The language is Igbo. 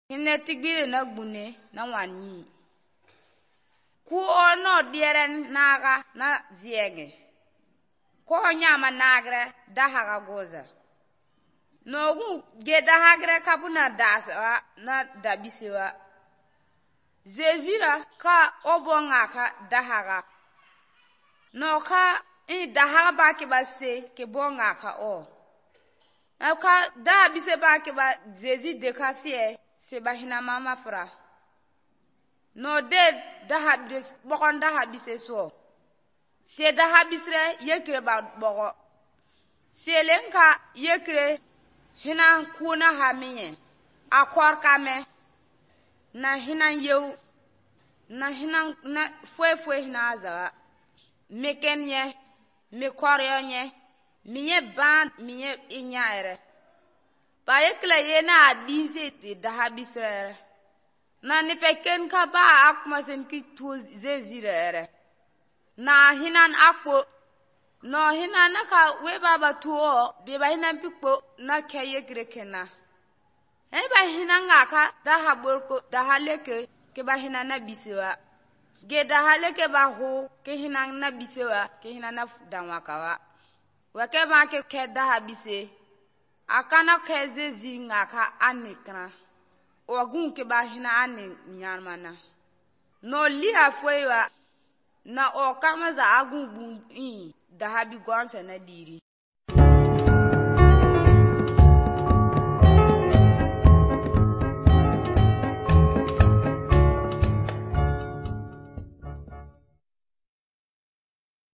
Hine tigbire na gbune na wanyi. Ku ono dieren naga na ziege. Ko nyama nagre dahaga goza. Nogu ge dahagre kapuna dasa na dabisewa. Zezira ka obonga ka dahaga. No ka dahaga ba ke ba se ke bonga ka o. Ka dabise ba ke ba zezi de ka se ba hina mama fra. No de dahabis bokon dahabise so. Se dahabisre yekre ba bogo. Se lenka yekre hina kuna hamiye. Akor kame. Na hina yew. Na hina na fwe hina azawa. Mekenye. Mekoryonye. Miye band miye inyaere. Ba yekle yena adinse de dahabisre. Na nipeken ka ba akmasen ki tu zezire. Na hinan akpo. No hinan naka we baba tuo. Beba hinan pikpo na keye grekena. Eba hinan ngaka dahaborko dahaleke ke ba hinan na bisewa. Ge dahaleke ba ho ke hinan na bisewa ke hinan na danwakawa. Wake ba ke dahabise. Akana ke zezi ngaka anikna. Ogun ke ba hina ane nyarmana. No li afwewa na o kama za agun dahabi gwansa na diri.